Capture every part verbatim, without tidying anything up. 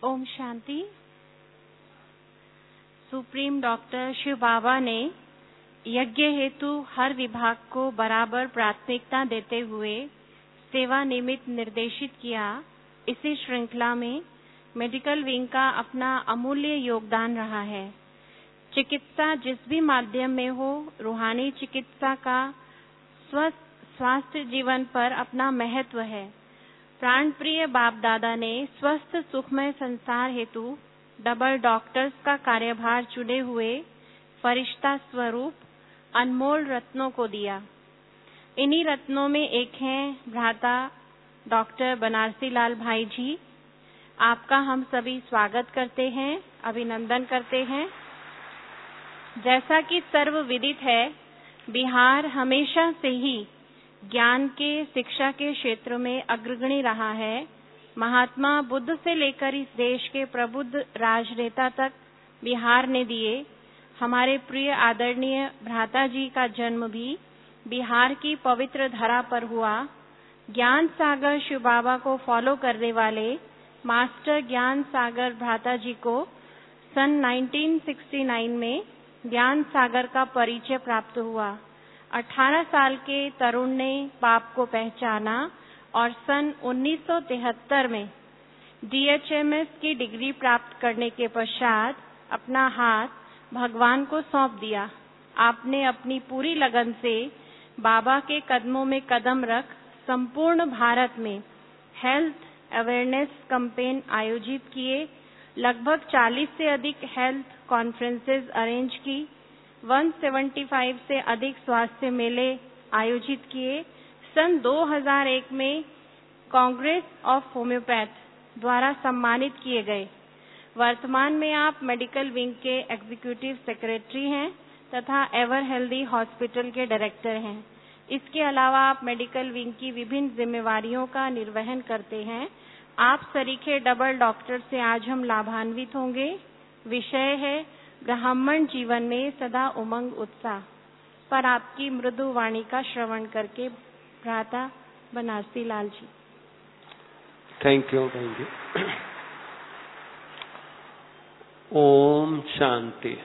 ओम शांति। Supreme doctor Shiv Baba ने यज्ञ हेतु हर विभाग को बराबर प्राथमिकता देते हुए सेवा निमित्त निर्देशित किया। इसी श्रृंखला में मेडिकल विंग का अपना अमूल्य योगदान रहा है। चिकित्सा जिस भी माध्यम में हो, रूहानी चिकित्सा का स्वस्थ स्वास्थ्य जीवन पर अपना महत्व है। प्राण प्रिय बाप दादा ने स्वस्थ सुखमय संसार हेतु डबल डॉक्टर्स का कार्यभार चुने हुए फरिश्ता स्वरूप अनमोल रत्नों को दिया। इन्हीं रत्नों में एक हैं भ्राता डॉक्टर बनारसी लाल भाई जी। आपका हम सभी स्वागत करते हैं, अभिनंदन करते हैं। जैसा कि सर्वविदित है, बिहार हमेशा से ही ज्ञान के शिक्षा के क्षेत्र में अग्रणी रहा है। महात्मा बुद्ध से लेकर इस देश के प्रबुद्ध राजनेता तक बिहार ने दिए। हमारे प्रिय आदरणीय भ्राता जी का जन्म भी बिहार की पवित्र धरा पर हुआ। ज्ञान सागर शिव बाबा को फॉलो करने वाले मास्टर ज्ञान सागर भ्राता जी को सन उन्नीस सौ उनहत्तर में ज्ञान सागर का परिचय प्राप्त हुआ। अठारह साल के तरुण ने बाप को पहचाना और सन उन्नीस सौ तिहत्तर में डी एच एम एस की डिग्री प्राप्त करने के पश्चात अपना हाथ भगवान को सौंप दिया। आपने अपनी पूरी लगन से बाबा के कदमों में कदम रख संपूर्ण भारत में हेल्थ अवेयरनेस कैंपेन आयोजित किए। लगभग चालीस से अधिक हेल्थ कॉन्फ्रेंसेस अरेंज की। एक सौ पचहत्तर से अधिक स्वास्थ्य मेले आयोजित किए। सन दो हज़ार एक में कांग्रेस ऑफ होम्योपैथ द्वारा सम्मानित किए गए। वर्तमान में आप मेडिकल विंग के एग्जीक्यूटिव सेक्रेटरी हैं तथा एवर हेल्दी हॉस्पिटल के डायरेक्टर हैं। इसके अलावा आप मेडिकल विंग की विभिन्न जिम्मेवारियों का निर्वहन करते हैं। आप सरीखे डबल डॉक्टर से आज हम लाभान्वित होंगे। विषय है ब्राह्मण जीवन में सदा उमंग उत्साह पर आपकी मृदु वाणी का श्रवण करके भ्राता Banarasi Lal ji. Thank you thank you. ओम शांति।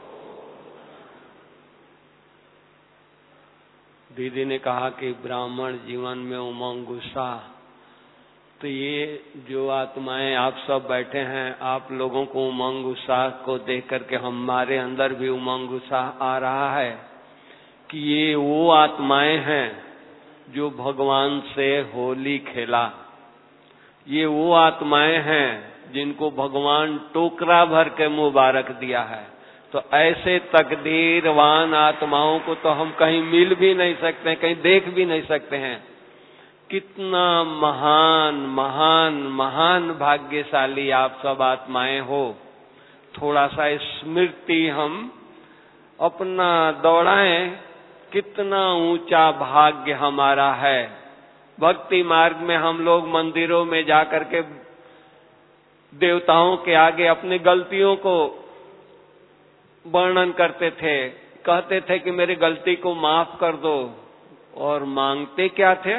दीदी ने कहा कि ब्राह्मण जीवन में उमंग उत्साह, तो ये जो आत्माएं आप सब बैठे हैं, आप लोगों को उमंग उत्साह को देख करके हमारे अंदर भी उमंग उत्साह आ रहा है कि ये वो आत्माएं हैं जो भगवान से होली खेला। ये वो आत्माएं हैं जिनको भगवान टोकरा भर के मुबारक दिया है। तो ऐसे तकदीरवान आत्माओं को तो हम कहीं मिल भी नहीं सकते, कहीं देख भी नहीं सकते हैं। कितना महान महान महान भाग्यशाली आप सब आत्माएं हो। थोड़ा सा स्मृति हम अपना दौड़ाएं, कितना ऊंचा भाग्य हमारा है। भक्ति मार्ग में हम लोग मंदिरों में जाकर के देवताओं के आगे अपनी गलतियों को वर्णन करते थे, कहते थे कि मेरी गलती को माफ कर दो, और मांगते क्या थे?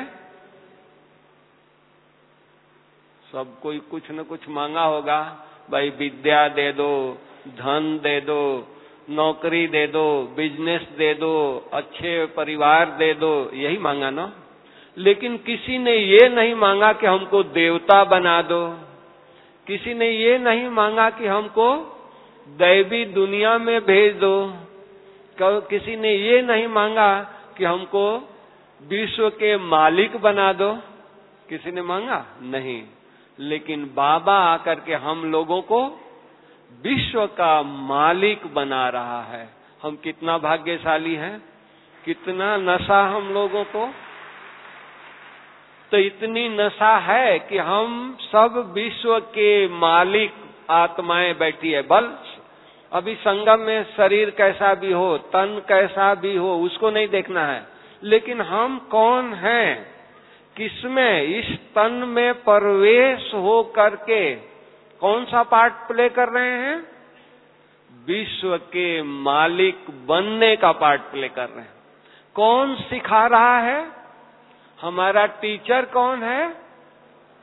सब कोई कुछ न कुछ मांगा होगा, भाई विद्या दे दो, धन दे दो, नौकरी दे दो, बिजनेस दे दो, अच्छे परिवार दे दो, यही मांगा ना। लेकिन किसी ने ये नहीं मांगा कि हमको देवता बना दो। किसी ने ये नहीं मांगा कि हमको दैवी दुनिया में भेज दो। किसी ने ये नहीं मांगा कि हमको विश्व के मालिक बना दो। किसी ने मांगा? नहीं। लेकिन बाबा आकर के हम लोगों को विश्व का मालिक बना रहा है। हम कितना भाग्यशाली हैं, कितना नशा हम लोगों को। तो इतनी नशा है कि हम सब विश्व के मालिक आत्माएं बैठी है। बल अभी संगम में शरीर कैसा भी हो, तन कैसा भी हो, उसको नहीं देखना है, लेकिन हम कौन हैं, किसमें इस तन में प्रवेश हो करके कौन सा पार्ट प्ले कर रहे हैं? विश्व के मालिक बनने का पार्ट प्ले कर रहे हैं। कौन सिखा रहा है? हमारा टीचर कौन है?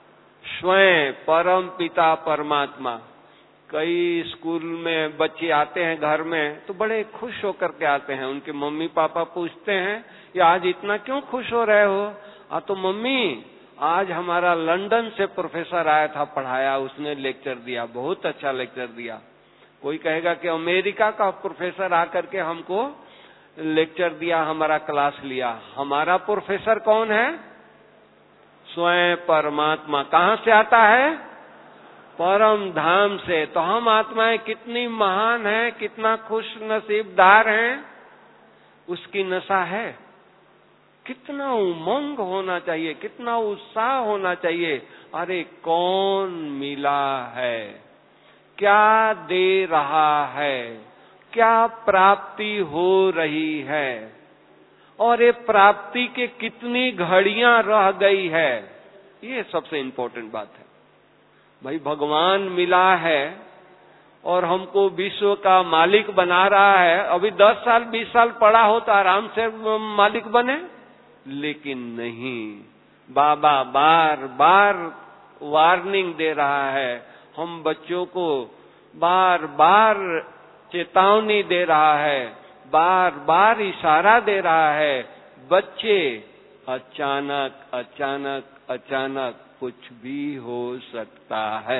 स्वयं परम पिता परमात्मा। कई स्कूल में बच्चे आते हैं घर में तो बड़े खुश होकर के आते हैं। उनके मम्मी पापा पूछते हैं कि आज इतना क्यों खुश हो रहे हो? आ तो मम्मी, आज हमारा लंदन से प्रोफेसर आया था, पढ़ाया, उसने लेक्चर दिया, बहुत अच्छा लेक्चर दिया। कोई कहेगा कि अमेरिका का प्रोफेसर आकर के हमको लेक्चर दिया, हमारा क्लास लिया। हमारा प्रोफेसर कौन है? स्वयं परमात्मा। कहां से आता है? परम धाम से। तो हम आत्माएं कितनी महान हैं, कितना खुश नसीबदार हैं, उसकी नशा है। कितना उमंग होना चाहिए, कितना उत्साह होना चाहिए। अरे कौन मिला है, क्या दे रहा है, क्या प्राप्ति हो रही है, और ये प्राप्ति के कितनी घड़ियां रह गई है, ये सबसे इम्पोर्टेंट बात है। भाई भगवान मिला है और हमको विश्व का मालिक बना रहा है। अभी दस साल बीस साल पड़ा हो तो आराम से मालिक बने, लेकिन नहीं। बाबा बार बार वार्निंग दे रहा है, हम बच्चों को बार बार चेतावनी दे रहा है, बार बार इशारा दे रहा है। बच्चे, अचानक अचानक अचानक कुछ भी हो सकता है।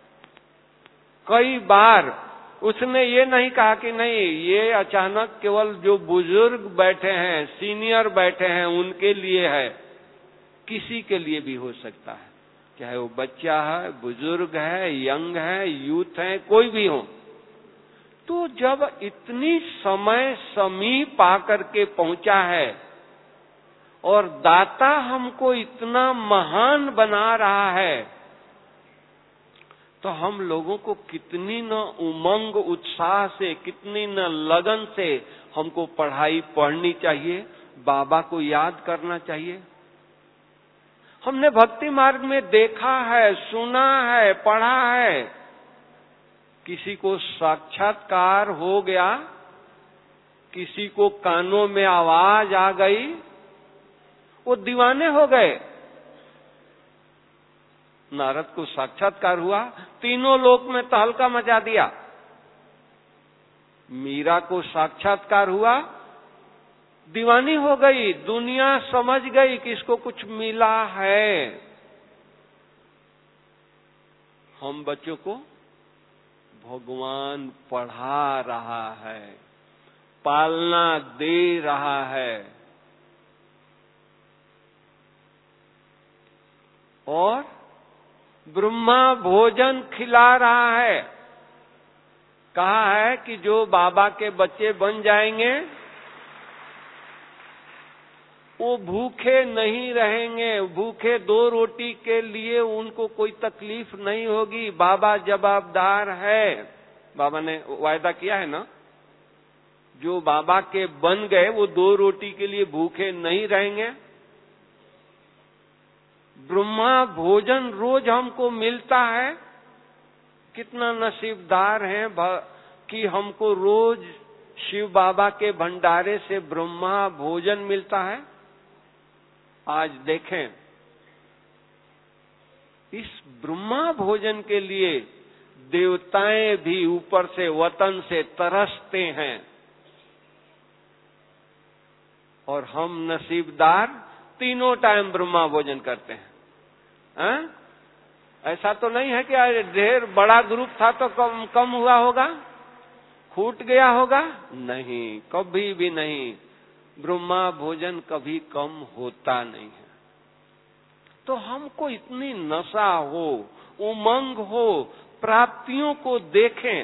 कई बार उसने ये नहीं कहा कि नहीं, ये अचानक केवल जो बुजुर्ग बैठे हैं, सीनियर बैठे हैं, उनके लिए है। किसी के लिए भी हो सकता है, चाहे वो बच्चा है, बुजुर्ग है, यंग है, यूथ है, कोई भी हो। तो जब इतनी समय समीप आकर के पहुंचा है और दाता हमको इतना महान बना रहा है, तो हम लोगों को कितनी न उमंग उत्साह से, कितनी न लगन से हमको पढ़ाई पढ़नी चाहिए, बाबा को याद करना चाहिए। हमने भक्ति मार्ग में देखा है, सुना है, पढ़ा है, किसी को साक्षात्कार हो गया, किसी को कानों में आवाज आ गई, वो दीवाने हो गए। नारद को साक्षात्कार हुआ, तीनों लोक में तहलका मचा दिया। मीरा को साक्षात्कार हुआ, दीवानी हो गई, दुनिया समझ गई कि इसको कुछ मिला है। हम बच्चों को भगवान पढ़ा रहा है, पालना दे रहा है, और ब्रह्मा भोजन खिला रहा है। कहा है कि जो बाबा के बच्चे बन जाएंगे वो भूखे नहीं रहेंगे, भूखे दो रोटी के लिए उनको कोई तकलीफ नहीं होगी, बाबा जवाबदार है। बाबा ने वायदा किया है ना, जो बाबा के बन गए वो दो रोटी के लिए भूखे नहीं रहेंगे। ब्रह्मा भोजन रोज हमको मिलता है। कितना नसीबदार हैं कि हमको रोज शिव बाबा के भंडारे से ब्रह्मा भोजन मिलता है। आज देखें, इस ब्रह्मा भोजन के लिए देवताएं भी ऊपर से वतन से तरसते हैं, और हम नसीबदार तीनों टाइम ब्रह्मा भोजन करते हैं। हा? ऐसा तो नहीं है कि ढेर बड़ा ग्रुप था तो कम कम हुआ होगा, छूट गया होगा, नहीं, कभी भी नहीं। ब्रह्मा भोजन कभी कम होता नहीं है। तो हमको इतनी नशा हो, उमंग हो, प्राप्तियों को देखें,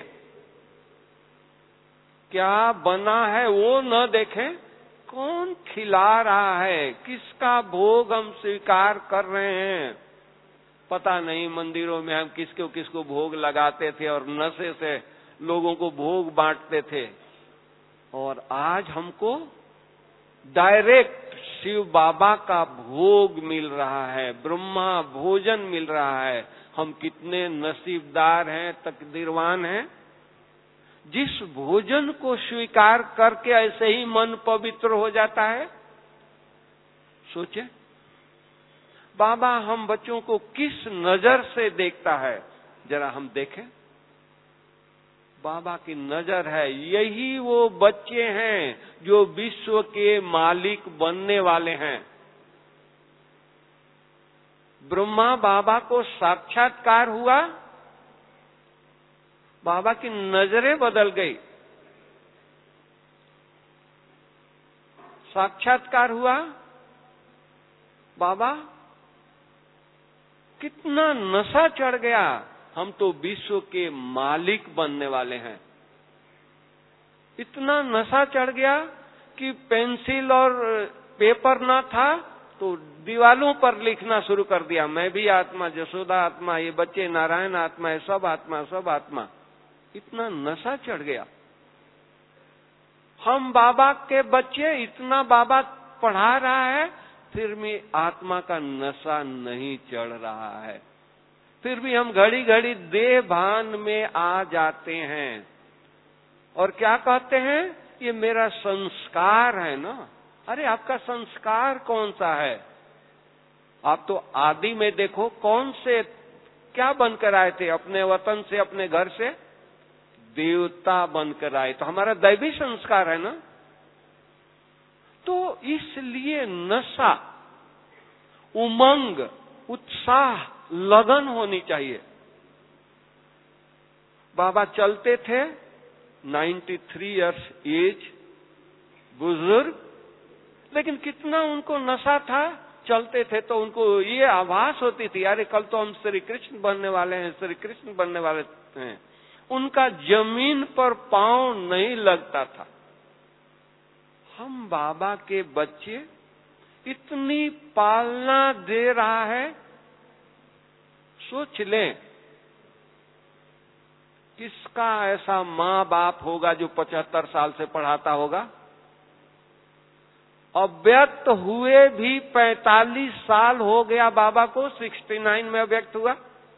क्या बना है वो न देखें, कौन खिला रहा है, किसका भोग हम स्वीकार कर रहे हैं। पता नहीं मंदिरों में हम किसको किसको भोग लगाते थे और नशे से लोगों को भोग बांटते थे, और आज हमको डायरेक्ट शिव बाबा का भोग मिल रहा है, ब्रह्मा भोजन मिल रहा है। हम कितने नसीबदार हैं, तकदीरवान हैं। जिस भोजन को स्वीकार करके ऐसे ही मन पवित्र हो जाता है। सोचे, बाबा हम बच्चों को किस नजर से देखता है, जरा हम देखें। बाबा की नजर है, यही वो बच्चे हैं जो विश्व के मालिक बनने वाले हैं। ब्रह्मा बाबा को साक्षात्कार हुआ, बाबा की नजरें बदल गई। साक्षात्कार हुआ, बाबा कितना नशा चढ़ गया, हम तो विश्व के मालिक बनने वाले हैं। इतना नशा चढ़ गया कि पेंसिल और पेपर ना था तो दीवालों पर लिखना शुरू कर दिया, मैं भी आत्मा, जसोदा आत्मा, ये बच्चे नारायण आत्मा है, सब आत्मा सब आत्मा। इतना नशा चढ़ गया। हम बाबा के बच्चे, इतना बाबा पढ़ा रहा है, फिर भी आत्मा का नशा नहीं चढ़ रहा है। फिर भी हम घड़ी घड़ी देह भान में आ जाते हैं और क्या कहते हैं, ये मेरा संस्कार है ना। अरे आपका संस्कार कौन सा है? आप तो आदि में देखो कौन से क्या बनकर आए थे, अपने वतन से, अपने घर से देवता बनकर आए, तो हमारा दैवी संस्कार है ना। तो इसलिए नशा, उमंग, उत्साह, लगन होनी चाहिए। बाबा चलते थे, तिरानवे इयर्स एज, बुजुर्ग, लेकिन कितना उनको नशा था। चलते थे तो उनको ये आभास होती थी, अरे कल तो हम श्री कृष्ण बनने वाले हैं, श्री कृष्ण बनने वाले हैं। उनका जमीन पर पांव नहीं लगता था। हम बाबा के बच्चे, इतनी पालना दे रहा है, सोच लें किसका ऐसा माँ बाप होगा जो पचहत्तर साल से पढ़ाता होगा। अव्यक्त हुए भी पैंतालीस साल हो गया बाबा को, उनहत्तर में अव्यक्त हुआ,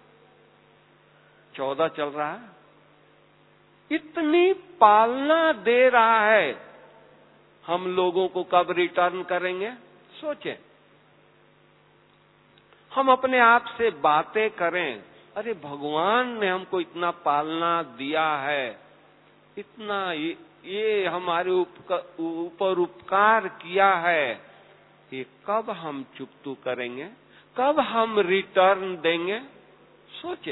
चौदह चल रहा है। इतनी पालना दे रहा है, हम लोगों को कब रिटर्न करेंगे? सोचें। हम अपने आप से बातें करें, अरे भगवान ने हमको इतना पालना दिया है, इतना ये, ये हमारे ऊपर उपकार किया है, ये कब हम चुकतू करेंगे, कब हम रिटर्न देंगे? सोचें।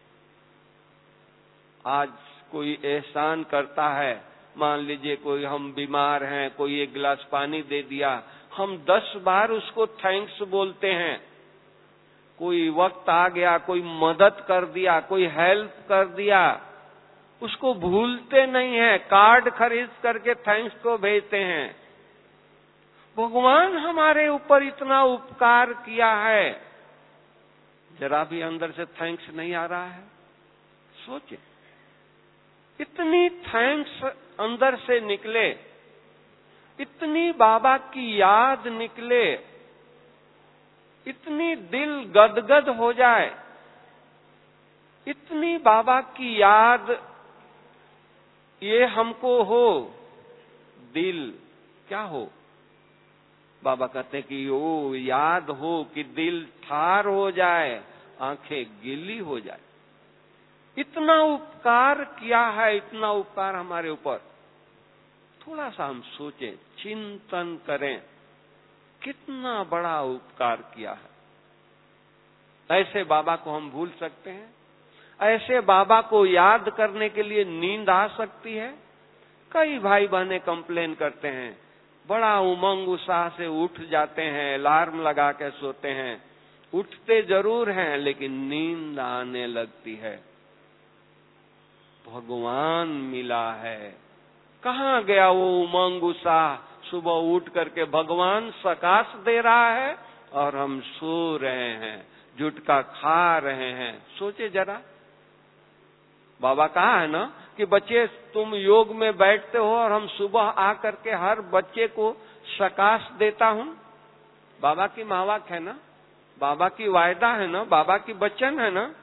आज कोई एहसान करता है, मान लीजिए कोई हम बीमार हैं, कोई एक गिलास पानी दे दिया, हम दस बार उसको थैंक्स बोलते हैं। कोई वक्त आ गया, कोई मदद कर दिया, कोई हेल्प कर दिया, उसको भूलते नहीं है, कार्ड खरीद करके थैंक्स को भेजते हैं। भगवान हमारे ऊपर इतना उपकार किया है, जरा भी अंदर से थैंक्स नहीं आ रहा है? सोचे। इतनी थैंक्स अंदर से निकले, इतनी बाबा की याद निकले, इतनी दिल गदगद हो जाए, इतनी बाबा की याद ये हमको हो, दिल क्या हो? बाबा कहते हैं कि वो याद हो कि दिल ठार हो जाए, आंखें गीली हो जाए। इतना उपकार किया है, इतना उपकार हमारे ऊपर। थोड़ा सा हम सोचें, चिंतन करें, कितना बड़ा उपकार किया है। ऐसे बाबा को हम भूल सकते हैं? ऐसे बाबा को याद करने के लिए नींद आ सकती है? कई भाई बहनें कंप्लेन करते हैं, बड़ा उमंग उत्साह से उठ जाते हैं, अलार्म लगा के सोते हैं, उठते जरूर हैं लेकिन नींद आने लगती है। भगवान मिला है, कहाँ गया वो उमंग उत्साह? सुबह उठ करके भगवान सकाश दे रहा है और हम सो रहे हैं, जुटका खा रहे हैं। सोचे जरा। बाबा कहा है ना कि बच्चे तुम योग में बैठते हो और हम सुबह आकर के हर बच्चे को सकाश देता हूं। बाबा की महावाक है ना, बाबा की वायदा है ना, बाबा की वचन है ना।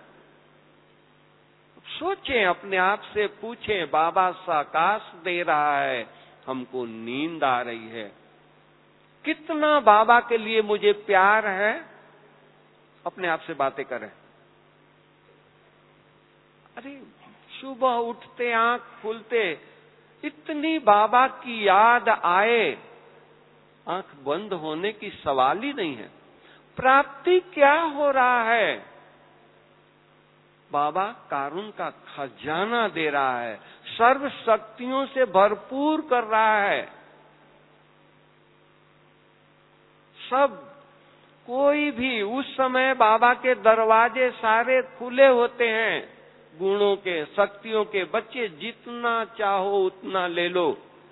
सोचें, अपने आप से पूछें, बाबा सकाश दे रहा है, हमको नींद आ रही है, कितना बाबा के लिए मुझे प्यार है, अपने आप से बातें करें। अरे सुबह उठते आंख खुलते इतनी बाबा की याद आए, आंख बंद होने की सवाल ही नहीं है। प्राप्ति क्या हो रहा है? बाबा कारुण्य का खजाना दे रहा है, सर्व शक्तियों से भरपूर कर रहा है। सब कोई भी उस समय बाबा के दरवाजे सारे खुले होते हैं, गुणों के, शक्तियों के। बच्चे जितना चाहो उतना ले लो।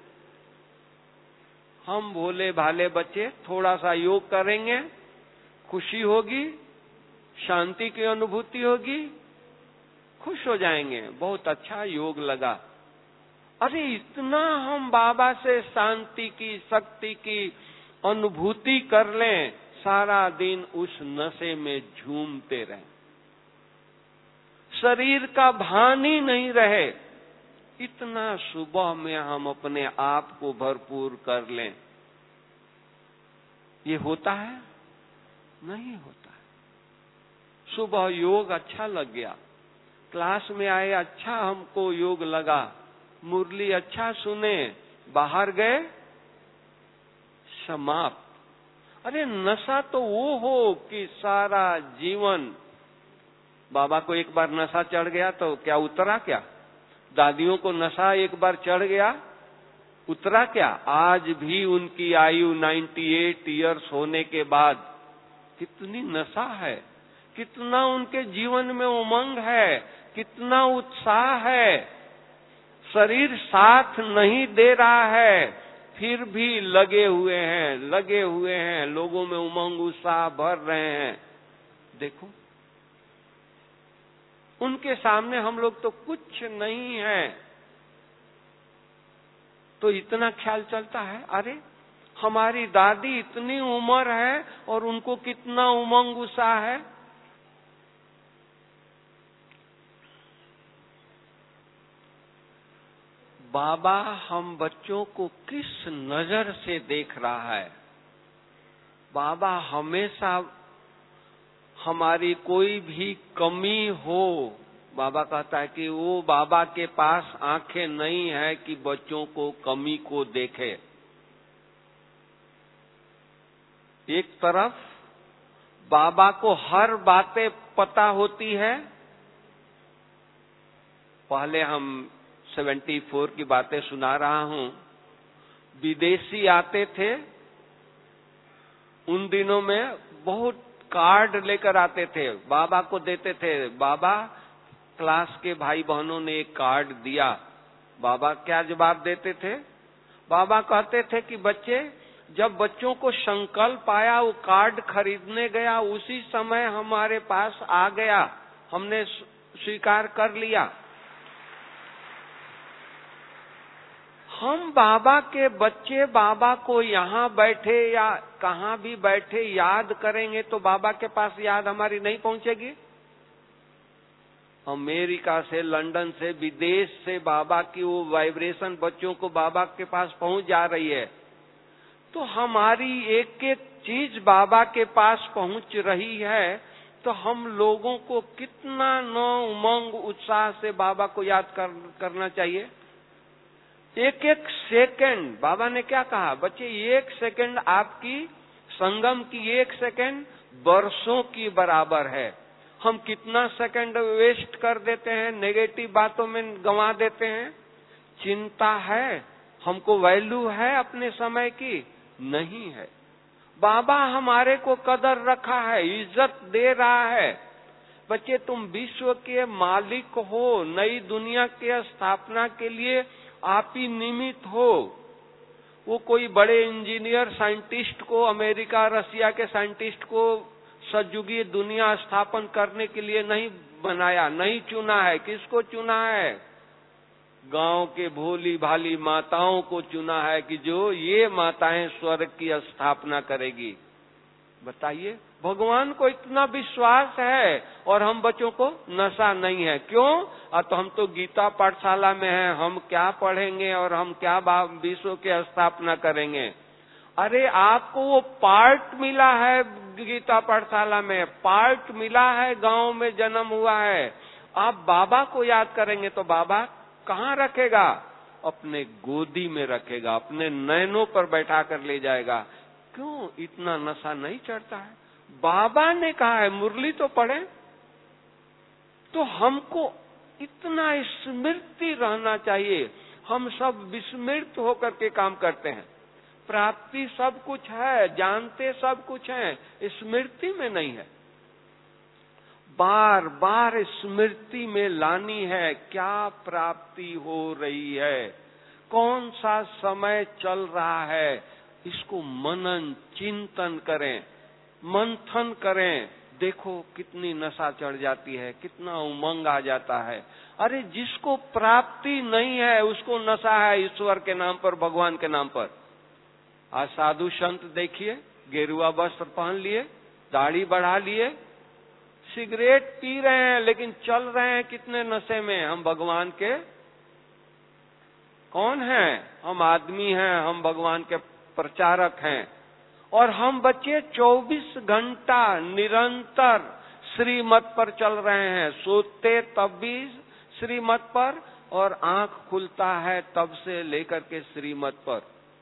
हम भोले भाले बच्चे थोड़ा सा योग करेंगे, खुशी होगी, शांति की अनुभूति होगी, खुश हो जाएंगे, बहुत अच्छा योग लगा। अरे इतना हम बाबा से शांति की, शक्ति की अनुभूति कर लें, सारा दिन उस नशे में झूमते रहें, शरीर का भान ही नहीं रहे। इतना सुबह में हम अपने आप को भरपूर कर लें, ये होता है? नहीं होता है। सुबह योग अच्छा लग गया, क्लास में आए, अच्छा हमको योग लगा, मुरली अच्छा सुने, बाहर गए, समाप्त। अरे नशा तो वो हो कि सारा जीवन, बाबा को एक बार नशा चढ़ गया तो क्या उतरा क्या? दादियों को नशा एक बार चढ़ गया, उतरा क्या? आज भी उनकी आयु अट्ठानवे इयर्स होने के बाद कितनी नशा है, कितना उनके जीवन में उमंग है, कितना उत्साह है। शरीर साथ नहीं दे रहा है, फिर भी लगे हुए हैं, लगे हुए हैं, लोगों में उमंग उत्साह भर रहे हैं। देखो उनके सामने हम लोग तो कुछ नहीं है, तो इतना ख्याल चलता है। अरे हमारी दादी इतनी उम्र है और उनको कितना उमंग उत्साह है। बाबा हम बच्चों को किस नजर से देख रहा है? बाबा हमेशा हमारी कोई भी कमी हो, बाबा कहता है कि वो बाबा के पास आंखें नहीं है कि बच्चों को कमी को देखे। एक तरफ बाबा को हर बातें पता होती है। पहले हम चौहत्तर की बातें सुना रहा हूं, विदेशी आते थे, उन दिनों में बहुत कार्ड लेकर आते थे, बाबा को देते थे। बाबा क्लास के भाई बहनों ने एक कार्ड दिया, बाबा क्या जवाब देते थे? बाबा कहते थे कि बच्चे, जब बच्चों को संकल्प आया, वो कार्ड खरीदने गया, उसी समय हमारे पास आ गया, हमने स्वीकार कर लिया। हम बाबा के बच्चे बाबा को यहाँ बैठे या कहाँ भी बैठे याद करेंगे तो बाबा के पास याद हमारी नहीं पहुंचेगी। अमेरिका से, लंदन से, विदेश से बाबा की वो वाइब्रेशन बच्चों को बाबा के पास पहुंच जा रही है, तो हमारी एक एक चीज बाबा के पास पहुंच रही है, तो हम लोगों को कितना न उमंग उत्साह से बाबा को याद कर, करना चाहिए। एक एक सेकंड, बाबा ने क्या कहा? बच्चे एक सेकंड आपकी संगम की एक सेकंड वर्षों की बराबर है। हम कितना सेकंड वेस्ट कर देते हैं, नेगेटिव बातों में गंवा देते हैं। चिंता है, हमको वैल्यू है अपने समय की? नहीं है। बाबा हमारे को कदर रखा है, इज्जत दे रहा है। बच्चे तुम विश्व के मालिक हो, नई दुनिया के स्थापना के लिए आप ही निमित्त हो। वो कोई बड़े इंजीनियर साइंटिस्ट को, अमेरिका रसिया के साइंटिस्ट को सतयुगी दुनिया स्थापन करने के लिए नहीं बनाया, नहीं चुना है। किसको चुना है? गांव के भोली भाली माताओं को चुना है कि जो ये माताएं स्वर्ग की स्थापना करेगी। बताइए, भगवान को इतना विश्वास है और हम बच्चों को नशा नहीं है। क्यों? आ तो हम तो गीता पाठशाला में हैं, हम क्या पढ़ेंगे और हम क्या विश्व की स्थापना करेंगे। अरे आपको वो पार्ट मिला है गीता पाठशाला में, पार्ट मिला है, गांव में जन्म हुआ है। आप बाबा को याद करेंगे तो बाबा कहाँ रखेगा? अपने गोदी में रखेगा, अपने नैनों पर बैठा कर ले जाएगा। क्यों इतना नशा नहीं चढ़ता है? बाबा ने कहा है मुरली तो पढ़े। तो हमको इतना स्मृति रहना चाहिए। हम सब विस्मृत होकर के काम करते हैं। प्राप्ति सब कुछ है, जानते सब कुछ है, स्मृति में नहीं है। बार बार स्मृति में लानी है, क्या प्राप्ति हो रही है, कौन सा समय चल रहा है, इसको मनन चिंतन करें, मंथन करें। देखो कितनी नशा चढ़ जाती है, कितना उमंग आ जाता है। अरे जिसको प्राप्ति नहीं है उसको नशा है ईश्वर के नाम पर, भगवान के नाम पर। आज साधु संत देखिए, गेरुआ वस्त्र पहन लिए, दाढ़ी बढ़ा लिए, सिगरेट पी रहे हैं, लेकिन चल रहे हैं कितने नशे में। हम भगवान के कौन हैं? हम आदमी हैं, हम भगवान के प्रचारक हैं। और हम बच्चे चौबीस घंटा निरंतर श्रीमत पर चल रहे हैं। सोते तब भी श्रीमत पर, और आंख खुलता है तब से लेकर के श्रीमत पर।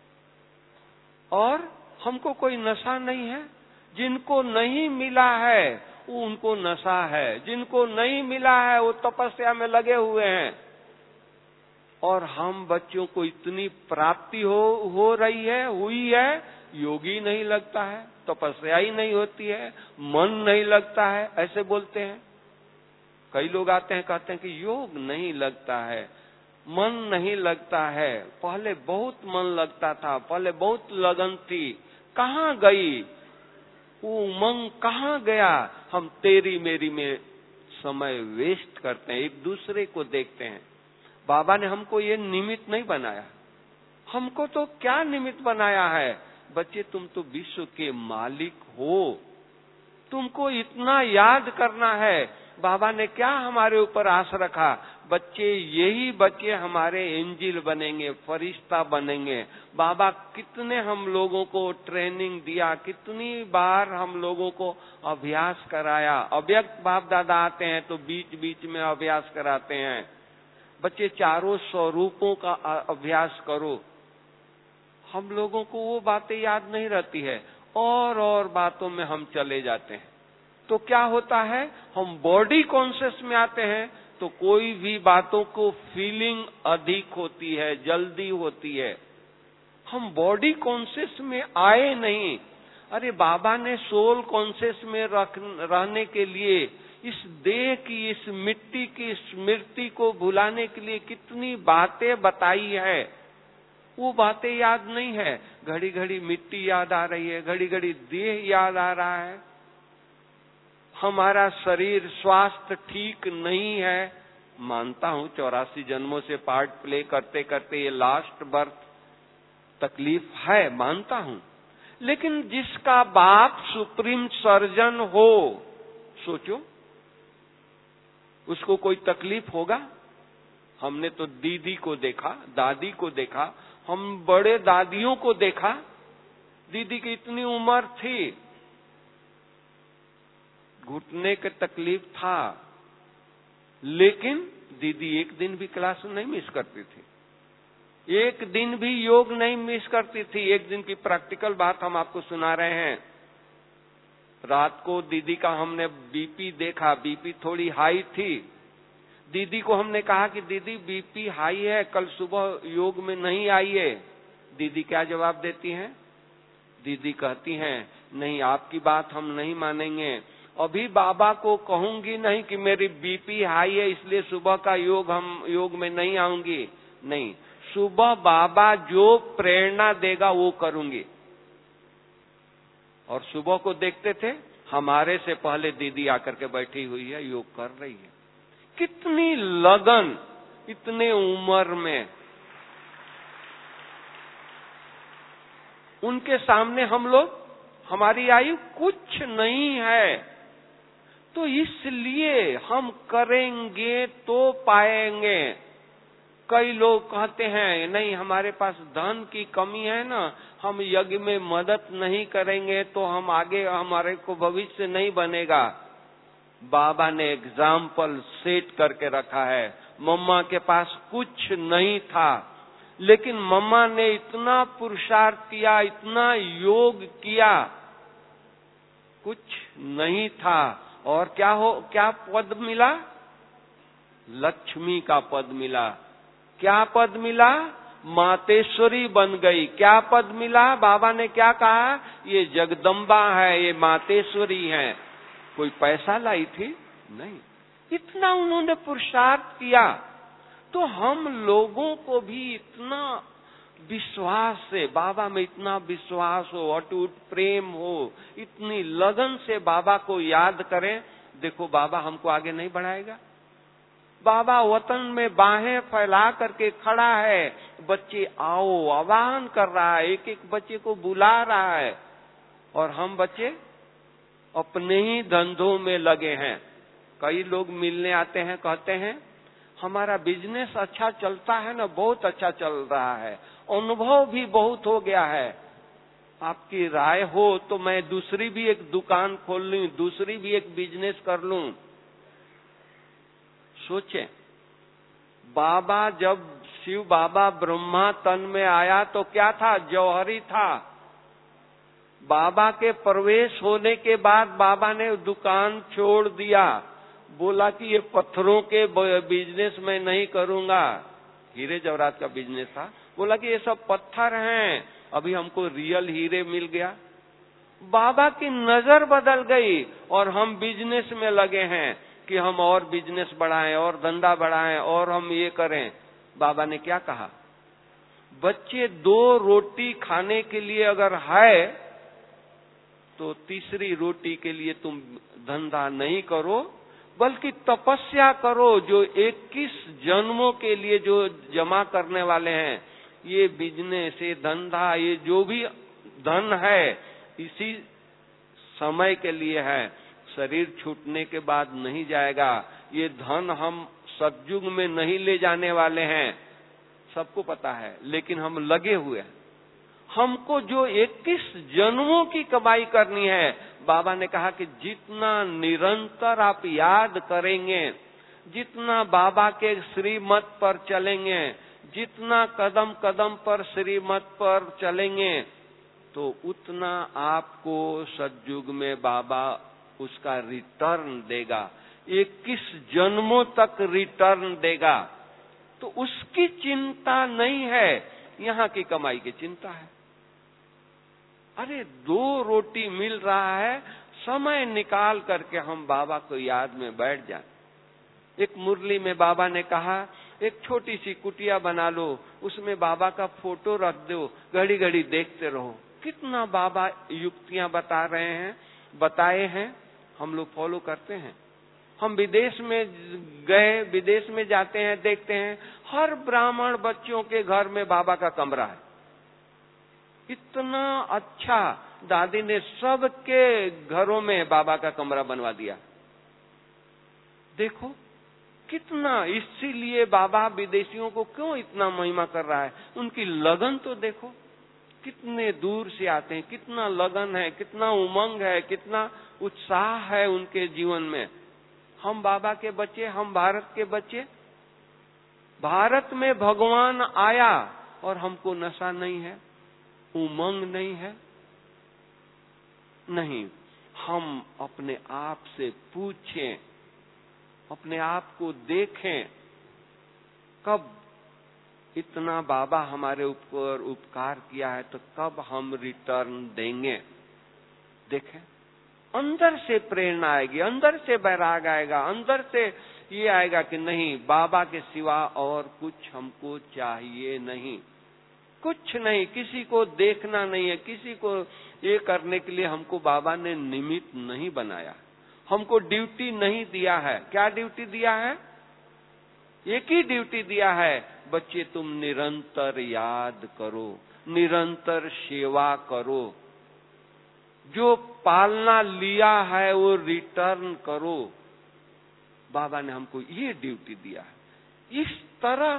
और हमको कोई नशा नहीं है। जिनको नहीं मिला है वो उनको नशा है, जिनको नहीं मिला है वो तपस्या में लगे हुए हैं। और हम बच्चों को इतनी प्राप्ति हो हो रही है, हुई है, योगी नहीं लगता है, तपस्या ही नहीं होती है, मन नहीं लगता है, ऐसे बोलते हैं। कई लोग आते हैं कहते हैं कि योग नहीं लगता है, मन नहीं लगता है। पहले बहुत मन लगता था, पहले बहुत लगन थी, कहाँ गई वो उमंग, कहाँ गया? हम तेरी मेरी में समय वेस्ट करते हैं, एक दूसरे को देखते हैं। बाबा ने हमको ये निमित्त नहीं बनाया। हमको तो क्या निमित्त बनाया है? बच्चे तुम तो विश्व के मालिक हो, तुमको इतना याद करना है। बाबा ने क्या हमारे ऊपर आस रखा? बच्चे, यही बच्चे हमारे एंजिल बनेंगे, फरिश्ता बनेंगे। बाबा कितने हम लोगों को ट्रेनिंग दिया, कितनी बार हम लोगों को अभ्यास कराया। अव्यक्त बाप दादा आते हैं तो बीच बीच में अभ्यास कराते हैं। बच्चे चारों स्वरूपों का अभ्यास करो। हम लोगों को वो बातें याद नहीं रहती है, और और बातों में हम चले जाते हैं। तो क्या होता है? हम बॉडी कॉन्शियस में आते हैं तो कोई भी बातों को फीलिंग अधिक होती है, जल्दी होती है। हम बॉडी कॉन्शियस में आए नहीं। अरे बाबा ने सोल कॉन्शियस में रख, रहने के लिए, इस देह की, इस मिट्टी की स्मृति को भुलाने के लिए कितनी बातें बताई है, वो बातें याद नहीं है। घड़ी घड़ी मिट्टी याद आ रही है, घड़ी घड़ी देह याद आ रहा है। हमारा शरीर स्वास्थ्य ठीक नहीं है। मानता हूं चौरासी जन्मों से पार्ट प्ले करते करते ये लास्ट बर्थ तकलीफ है, मानता हूं। लेकिन जिसका बाप सुप्रीम सर्जन हो, सोचो उसको कोई तकलीफ होगा? हमने तो दीदी को देखा, दादी को देखा, हम बड़े दादियों को देखा। दीदी की इतनी उम्र थी, घुटने के तकलीफ था, लेकिन दीदी एक दिन भी क्लास नहीं मिस करती थी, एक दिन भी योग नहीं मिस करती थी। एक दिन की प्रैक्टिकल बात हम आपको सुना रहे हैं। रात को दीदी का हमने बीपी देखा, बीपी थोड़ी हाई थी। दीदी को हमने कहा कि दीदी बीपी हाई है, कल सुबह योग में नहीं आइए। दीदी क्या जवाब देती हैं? दीदी कहती हैं, नहीं आपकी बात हम नहीं मानेंगे। अभी बाबा को कहूंगी नहीं कि मेरी बीपी हाई है इसलिए सुबह का योग हम योग में नहीं आऊंगी। नहीं, सुबह बाबा जो प्रेरणा देगा वो करूंगी। और सुबह को देखते थे, हमारे से पहले दीदी आकर के बैठी हुई है, योग कर रही है। कितनी लगन इतने उम्र में। उनके सामने हम लोग, हमारी आयु कुछ नहीं है। तो इसलिए हम करेंगे तो पाएंगे। कई लोग कहते हैं नहीं हमारे पास धन की कमी है ना, हम यज्ञ में मदद नहीं करेंगे तो हम आगे हमारे को भविष्य नहीं बनेगा। बाबा ने एग्जाम्पल सेट करके रखा है। मम्मा के पास कुछ नहीं था, लेकिन मम्मा ने इतना पुरुषार्थ किया, इतना योग किया, कुछ नहीं था और क्या हो क्या पद मिला? लक्ष्मी का पद मिला। क्या पद मिला? मातेश्वरी बन गई। क्या पद मिला? बाबा ने क्या कहा? ये जगदम्बा है, ये मातेश्वरी है। कोई पैसा लाई थी? नहीं, इतना उन्होंने पुरुषार्थ किया। तो हम लोगों को भी इतना विश्वास से, बाबा में इतना विश्वास हो, अटूट प्रेम हो, इतनी लगन से बाबा को याद करें। देखो बाबा हमको आगे नहीं बढ़ाएगा। बाबा वतन में बाहें फैला करके खड़ा है, बच्चे आओ आह्वान कर रहा है, एक एक बच्चे को बुला रहा है, और हम बच्चे अपने ही धंधों में लगे हैं। कई लोग मिलने आते हैं, कहते हैं हमारा बिजनेस अच्छा चलता है ना, बहुत अच्छा चल रहा है, अनुभव भी बहुत हो गया है, आपकी राय हो तो मैं दूसरी भी एक दुकान खोल लूं, दूसरी भी एक बिजनेस कर लूं। सोचें, बाबा जब शिव बाबा ब्रह्मा तन में आया तो क्या था? जौहरी था। बाबा के प्रवेश होने के बाद बाबा ने दुकान छोड़ दिया, बोला कि ये पत्थरों के बिजनेस मैं नहीं करूंगा। हीरे जवाहरात का बिजनेस था, बोला कि ये सब पत्थर हैं, अभी हमको रियल हीरे मिल गया। बाबा की नजर बदल गई और हम बिजनेस में लगे हैं कि हम और बिजनेस बढ़ाएं और धंधा बढ़ाएं और हम ये करें। बाबा ने क्या कहा? बच्चे दो रोटी खाने के लिए अगर है तो तीसरी रोटी के लिए तुम धंधा नहीं करो, बल्कि तपस्या करो। जो इक्कीस जन्मों के लिए जो जमा करने वाले हैं, ये बिजनेस, ये धंधा, ये जो भी धन है इसी समय के लिए है, शरीर छूटने के बाद नहीं जाएगा। ये धन हम सतयुग में नहीं ले जाने वाले हैं, सबको पता है, लेकिन हम लगे हुए हैं। हमको जो इक्कीस जन्मों की कमाई करनी है, बाबा ने कहा कि जितना निरंतर आप याद करेंगे, जितना बाबा के श्रीमत पर चलेंगे, जितना कदम कदम पर श्रीमत पर चलेंगे, तो उतना आपको सतयुग में बाबा उसका रिटर्न देगा, इक्कीस जन्मों तक रिटर्न देगा। तो उसकी चिंता नहीं है, यहाँ की कमाई की चिंता है। अरे दो रोटी मिल रहा है, समय निकाल करके हम बाबा को याद में बैठ जाएं। एक मुरली में बाबा ने कहा एक छोटी सी कुटिया बना लो, उसमें बाबा का फोटो रख दो, घड़ी घड़ी देखते रहो। कितना बाबा युक्तियां बता रहे हैं, बताए हैं, हम लोग फॉलो करते हैं। हम विदेश में गए, विदेश में जाते हैं, देखते हैं हर ब्राह्मण बच्चों के घर में बाबा का कमरा है। इतना अच्छा दादी ने सबके घरों में बाबा का कमरा बनवा दिया। देखो कितना, इसीलिए बाबा विदेशियों को क्यों इतना महिमा कर रहा है। उनकी लगन तो देखो, कितने दूर से आते हैं, कितना लगन है, कितना उमंग है, कितना उत्साह है उनके जीवन में। हम बाबा के बच्चे, हम भारत के बच्चे, भारत में भगवान आया और हमको नशा नहीं है, उमंग नहीं है। नहीं, हम अपने आप से पूछें, अपने आप को देखें, कब इतना बाबा हमारे ऊपर उपकार किया है तो कब हम रिटर्न देंगे। देखें, अंदर से प्रेरणा आएगी, अंदर से वैराग आएगा, अंदर से ये आएगा कि नहीं, बाबा के सिवा और कुछ हमको चाहिए नहीं, कुछ नहीं, किसी को देखना नहीं है, किसी को ये करने के लिए हमको बाबा ने निमित्त नहीं बनाया, हमको ड्यूटी नहीं दिया है। क्या ड्यूटी दिया है? एक ही ड्यूटी दिया है, बच्चे तुम निरंतर याद करो, निरंतर सेवा करो, जो पालना लिया है वो रिटर्न करो। बाबा ने हमको ये ड्यूटी दिया है। इस तरह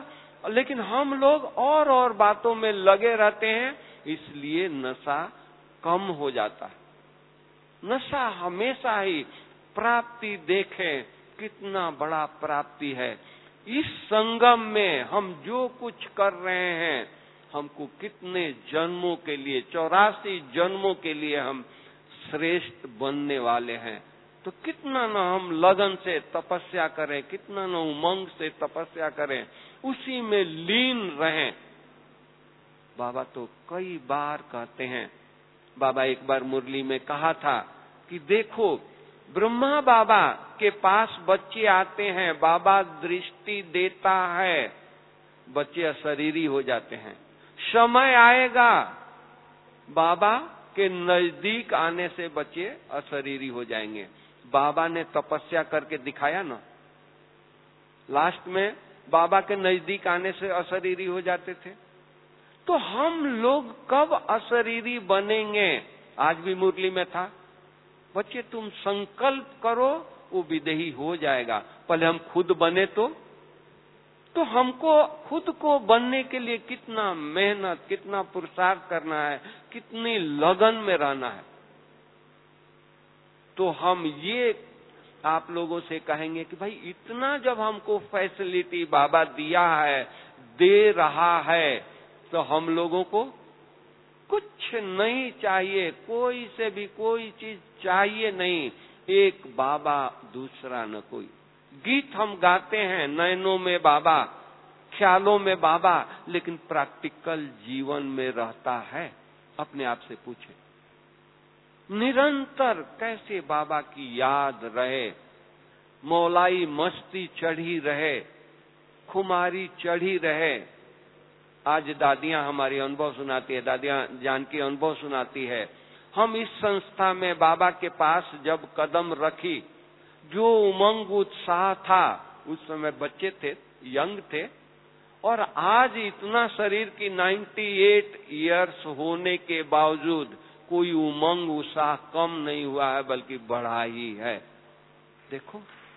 लेकिन हम लोग और और बातों में लगे रहते हैं, इसलिए नशा कम हो जाता है। नशा हमेशा ही प्राप्ति देखें, कितना बड़ा प्राप्ति है। इस संगम में हम जो कुछ कर रहे हैं, हमको कितने जन्मों के लिए, चौरासी जन्मों के लिए हम श्रेष्ठ बनने वाले हैं। तो कितना न हम लगन से तपस्या करें, कितना न उमंग से तपस्या करें, उसी में लीन रहें। बाबा तो कई बार कहते हैं, बाबा एक बार मुरली में कहा था कि देखो, ब्रह्मा बाबा के पास बच्चे आते हैं, बाबा दृष्टि देता है, बच्चे अशरीरी हो जाते हैं। समय आएगा बाबा के नजदीक आने से बच्चे अशरीरी हो जाएंगे। बाबा ने तपस्या करके दिखाया ना, लास्ट में बाबा के नजदीक आने से अशरीरी हो जाते थे। तो हम लोग कब अशरीरी बनेंगे? आज भी मुरली में था, बच्चे तुम संकल्प करो, वो विदेही हो जाएगा। पहले हम खुद बने तो तो हमको खुद को बनने के लिए कितना मेहनत, कितना पुरुषार्थ करना है, कितनी लगन में रहना है। तो हम ये आप लोगों से कहेंगे कि भाई इतना जब हमको फैसिलिटी बाबा दिया है, दे रहा है, तो हम लोगों को कुछ नहीं चाहिए, कोई से भी कोई चीज चाहिए नहीं। एक बाबा, दूसरा न कोई। गीत हम गाते हैं, नयनों में बाबा, ख्यालों में बाबा, लेकिन प्रैक्टिकल जीवन में रहता है? अपने आप से पूछे, निरंतर कैसे बाबा की याद रहे, मौलाई मस्ती चढ़ी रहे, खुमारी चढ़ी रहे। आज दादियां हमारी अनुभव सुनाती है, दादियां जानकी अनुभव सुनाती है। हम इस संस्था में बाबा के पास जब कदम रखी, जो उमंग उत्साह था, उस समय बच्चे थे, यंग थे, और आज इतना शरीर की अट्ठानवे इयर्स होने के बावजूद कोई उमंग उत्साह कम नहीं हुआ है, बल्कि बढ़ा ही है। देखो,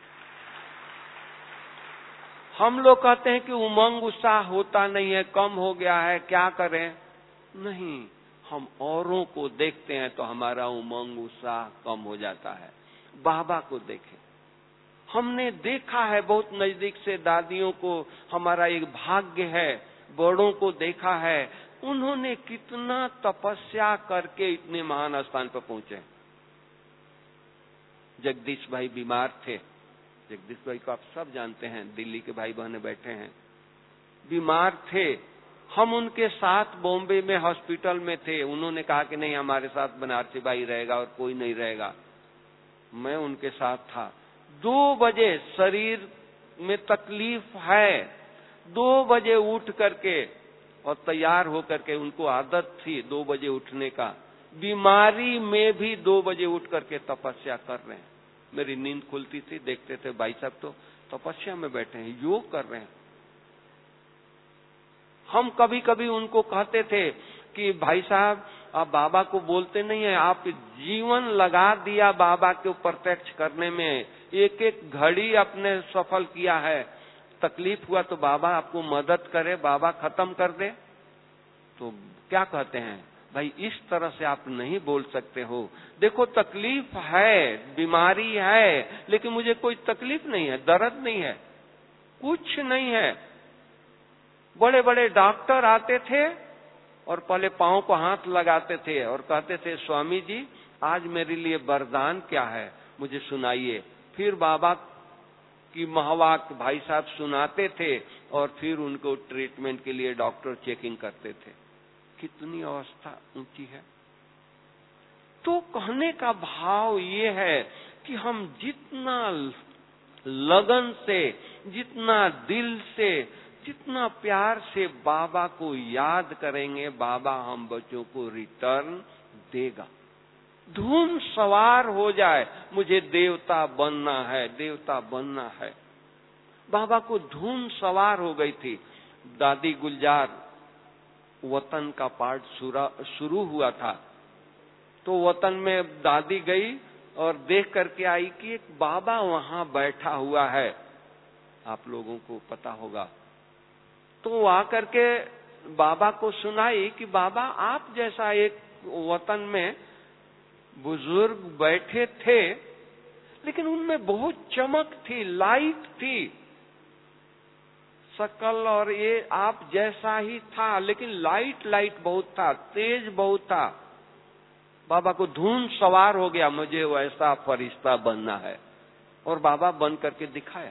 हम लोग कहते हैं कि उमंग उत्साह होता नहीं है, कम हो गया है, क्या करें? नहीं, हम औरों को देखते हैं तो हमारा उमंग उत्साह कम हो जाता है। बाबा को देखें, हमने देखा है बहुत नजदीक से दादियों को, हमारा एक भाग्य है, बड़ों को देखा है, उन्होंने कितना तपस्या करके इतने महान स्थान पर पहुंचे। जगदीश भाई बीमार थे, जगदीश भाई को आप सब जानते हैं, दिल्ली के भाई बहने बैठे हैं, बीमार थे। हम उनके साथ बॉम्बे में हॉस्पिटल में थे। उन्होंने कहा कि नहीं, हमारे साथ बनारसी भाई रहेगा और कोई नहीं रहेगा। मैं उनके साथ था। दो बजे शरीर में तकलीफ है, दो बजे उठ करके और तैयार होकर के, उनको आदत थी दो बजे उठने का, बीमारी में भी दो बजे उठ करके तपस्या कर रहे हैं। मेरी नींद खुलती थी, देखते थे भाई साहब तो तपस्या में बैठे हैं, योग कर रहे हैं। हम कभी कभी उनको कहते थे कि भाई साहब, आप बाबा को बोलते नहीं है, आप जीवन लगा दिया बाबा को प्रत्यक्ष करने में, एक एक घड़ी अपने सफल किया है। तकलीफ हुआ तो बाबा आपको मदद करे, बाबा खत्म कर दे। तो क्या कहते हैं, भाई इस तरह से आप नहीं बोल सकते हो। देखो, तकलीफ है, बीमारी है, लेकिन मुझे कोई तकलीफ नहीं है, दर्द नहीं है, कुछ नहीं है। बड़े बड़े डॉक्टर आते थे और पहले पांव को हाथ लगाते थे और कहते थे, स्वामी जी आज मेरे लिए वरदान क्या है, मुझे सुनाइए। फिर बाबा की महवाक भाई साहब सुनाते थे और फिर उनको ट्रीटमेंट के लिए डॉक्टर चेकिंग करते थे। कितनी अवस्था ऊंची है। तो कहने का भाव ये है कि हम जितना लगन से, जितना दिल से, जितना प्यार से बाबा को याद करेंगे, बाबा हम बच्चों को रिटर्न देगा। धूम सवार हो जाए, मुझे देवता बनना है, देवता बनना है। बाबा को धूम सवार हो गई थी। दादी गुलजार, वतन का पाठ शुरू हुआ था, तो वतन में दादी गई और देख करके आई कि एक बाबा वहां बैठा हुआ है, आप लोगों को पता होगा। तो वो आकर के बाबा को सुनाई कि बाबा आप जैसा एक वतन में बुजुर्ग बैठे थे, लेकिन उनमें बहुत चमक थी, लाइट थी, शकल और ये आप जैसा ही था, लेकिन लाइट लाइट बहुत था, तेज बहुत था। बाबा को धुन सवार हो गया, मुझे वैसा फरिश्ता बनना है, और बाबा बन करके दिखाया।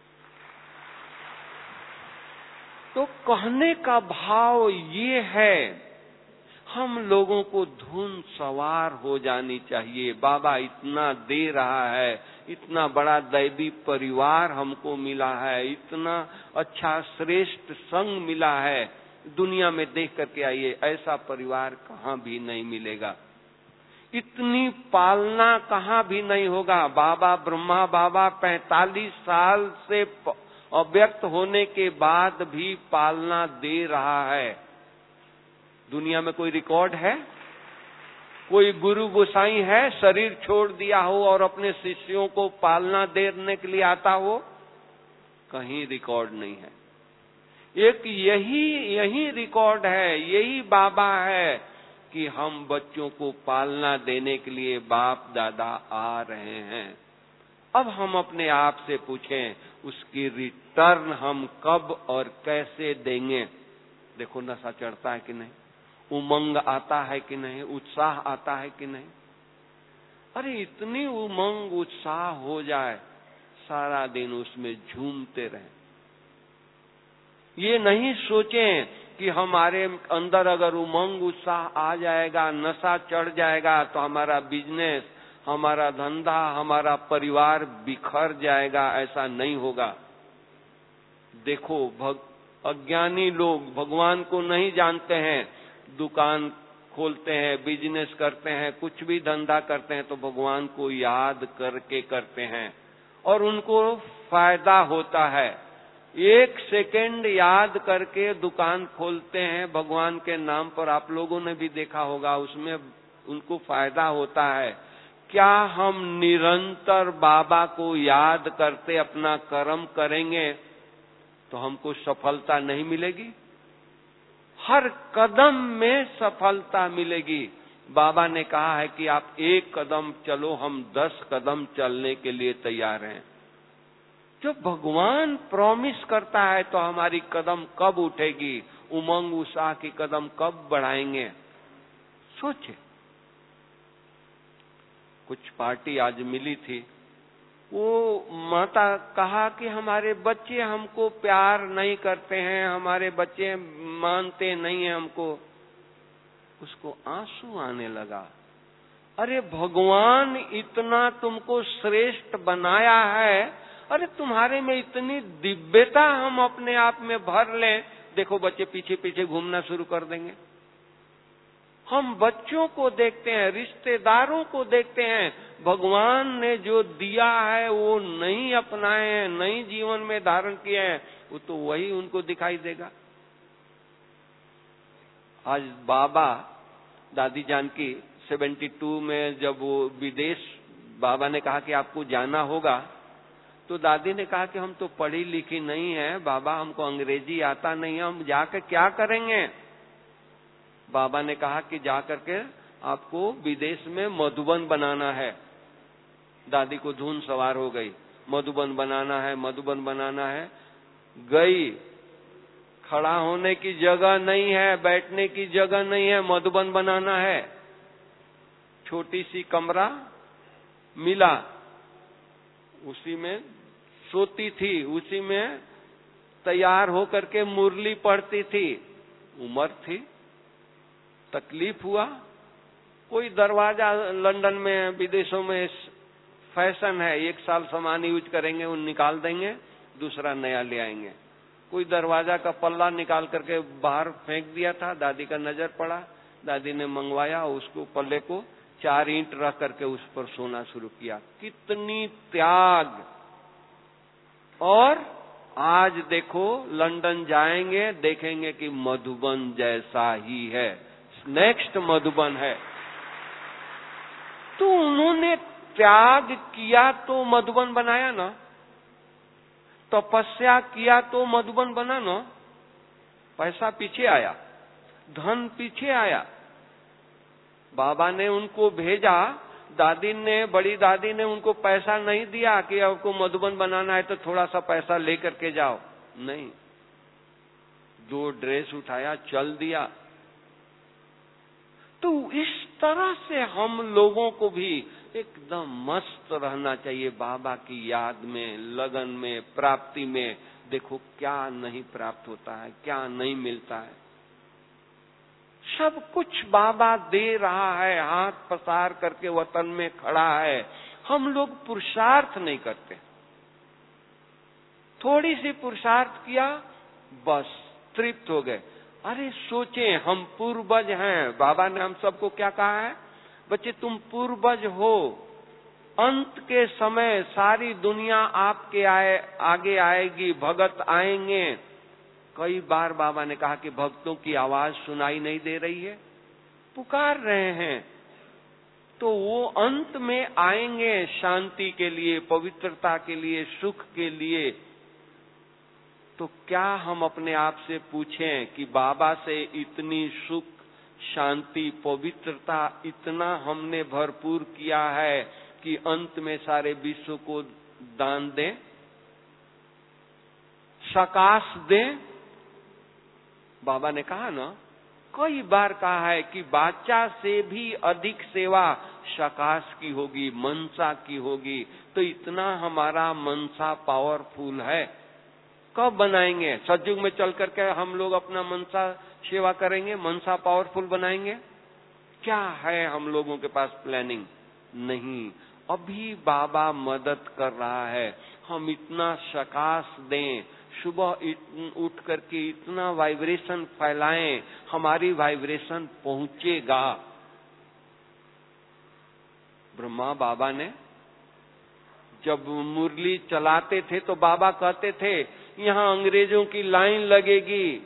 तो कहने का भाव ये है, हम लोगों को धुन सवार हो जानी चाहिए। बाबा इतना दे रहा है, इतना बड़ा दैवी परिवार हमको मिला है, इतना अच्छा श्रेष्ठ संग मिला है, दुनिया में देख करके आइए, ऐसा परिवार कहाँ भी नहीं मिलेगा, इतनी पालना कहाँ भी नहीं होगा। बाबा ब्रह्मा बाबा पैंतालीस साल से अव्यक्त होने के बाद भी पालना दे रहा है। दुनिया में कोई रिकॉर्ड है? कोई गुरु गोसाई है शरीर छोड़ दिया हो और अपने शिष्यों को पालना देने के लिए आता हो? कहीं रिकॉर्ड नहीं है। एक यही यही रिकॉर्ड है, यही बाबा है कि हम बच्चों को पालना देने के लिए बाप दादा आ रहे हैं। अब हम अपने आप से पूछें, उसकी रिटर्न हम कब और कैसे देंगे? देखो, नशा चढ़ता है कि नहीं, उमंग आता है कि नहीं, उत्साह आता है कि नहीं? अरे इतनी उमंग उत्साह हो जाए, सारा दिन उसमें झूमते रहें। ये नहीं सोचें कि हमारे अंदर अगर उमंग उत्साह आ जाएगा, नशा चढ़ जाएगा, तो हमारा बिजनेस, हमारा धंधा, हमारा परिवार बिखर जाएगा। ऐसा नहीं होगा। देखो, भग, अज्ञानी लोग भगवान को नहीं जानते हैं, दुकान खोलते हैं, बिजनेस करते हैं, कुछ भी धंधा करते हैं तो भगवान को याद करके करते हैं और उनको फायदा होता है। एक सेकंड याद करके दुकान खोलते हैं भगवान के नाम पर, आप लोगों ने भी देखा होगा, उसमें उनको फायदा होता है। क्या हम निरंतर बाबा को याद करते अपना कर्म करेंगे तो हमको सफलता नहीं मिलेगी? हर कदम में सफलता मिलेगी। बाबा ने कहा है कि आप एक कदम चलो, हम दस कदम चलने के लिए तैयार हैं। जब भगवान प्रॉमिस करता है तो हमारी कदम कब उठेगी, उमंग उत्साह की कदम कब बढ़ाएंगे? सोचे। कुछ पार्टी आज मिली थी, वो माता कहा कि हमारे बच्चे हमको प्यार नहीं करते हैं, हमारे बच्चे मानते नहीं हैं हमको। उसको आंसू आने लगा। अरे भगवान इतना तुमको श्रेष्ठ बनाया है, अरे तुम्हारे में इतनी दिव्यता हम अपने आप में भर लें, देखो बच्चे पीछे पीछे घूमना शुरू कर देंगे। हम बच्चों को देखते हैं, रिश्तेदारों को देखते हैं, भगवान ने जो दिया है वो नहीं अपनाए हैं, नहीं जीवन में धारण किए हैं, वो तो वही उनको दिखाई देगा। आज बाबा दादी जानकी बहत्तर में जब वो विदेश, बाबा ने कहा कि आपको जाना होगा, तो दादी ने कहा कि हम तो पढ़ी लिखी नहीं है बाबा, हमको अंग्रेजी आता नहीं है, हम जाकर क्या करेंगे? बाबा ने कहा कि जाकर के आपको विदेश में मधुबन बनाना है। दादी को धुन सवार हो गई, मधुबन बनाना है, मधुबन बनाना है। गई, खड़ा होने की जगह नहीं है, बैठने की जगह नहीं है, मधुबन बनाना है। छोटी सी कमरा मिला, उसी में सोती थी, उसी में तैयार होकर के मुरली पढ़ती थी। उम्र थी, तकलीफ हुआ। कोई दरवाजा, लंदन में विदेशों में फैशन है, एक साल सामान यूज करेंगे, उन निकाल देंगे, दूसरा नया ले आएंगे। कोई दरवाजा का पल्ला निकाल करके बाहर फेंक दिया था, दादी का नजर पड़ा, दादी ने मंगवाया, उसको पल्ले को चार ईंट रख करके उस पर सोना शुरू किया। कितनी त्याग! और आज देखो, लंदन जाएंगे, देखेंगे कि मधुबन जैसा ही है, नेक्स्ट मधुबन है। तो उन्होंने त्याग किया तो मधुबन बनाया ना, तपस्या किया तो मधुबन बना ना। पैसा पीछे आया, धन पीछे आया। बाबा ने उनको भेजा, दादी ने, बड़ी दादी ने उनको पैसा नहीं दिया कि आपको मधुबन बनाना है तो थोड़ा सा पैसा लेकर के जाओ, नहीं, दो ड्रेस उठाया, चल दिया। तो इस तरह से हम लोगों को भी एकदम मस्त रहना चाहिए बाबा की याद में, लगन में, प्राप्ति में। देखो क्या नहीं प्राप्त होता है, क्या नहीं मिलता है, सब कुछ बाबा दे रहा है, हाथ पसार करके वतन में खड़ा है। हम लोग पुरुषार्थ नहीं करते, थोड़ी सी पुरुषार्थ किया बस तृप्त हो गए। अरे सोचें, हम पूर्वज हैं। बाबा ने हम सबको क्या कहा है? बच्चे तुम पूर्वज हो, अंत के समय सारी दुनिया आपके आए आगे आएगी, भगत आएंगे। कई बार बाबा ने कहा कि भक्तों की आवाज सुनाई नहीं दे रही है, पुकार रहे हैं, तो वो अंत में आएंगे शांति के लिए, पवित्रता के लिए, सुख के लिए। तो क्या हम अपने आप से पूछें कि बाबा से इतनी सुख, शांति, पवित्रता इतना हमने भरपूर किया है कि अंत में सारे विश्व को दान दें, सकाश दें? बाबा ने कहा ना, कई बार कहा है कि बाचा से भी अधिक सेवा सकाश की होगी, मनसा की होगी। तो इतना हमारा मनसा पावरफुल है, कब बनाएंगे? सतयुग में चल करके हम लोग अपना मनसा सेवा करेंगे, मनसा पावरफुल बनाएंगे? क्या है हम लोगों के पास प्लानिंग? नहीं। अभी बाबा मदद कर रहा है, हम इतना सकाश दें, सुबह उठ करके इतना वाइब्रेशन फैलाएं, हमारी वाइब्रेशन पहुंचेगा। ब्रह्मा बाबा ने जब मुरली चलाते थे तो बाबा कहते थे यहां अंग्रेजों की लाइन लगेगी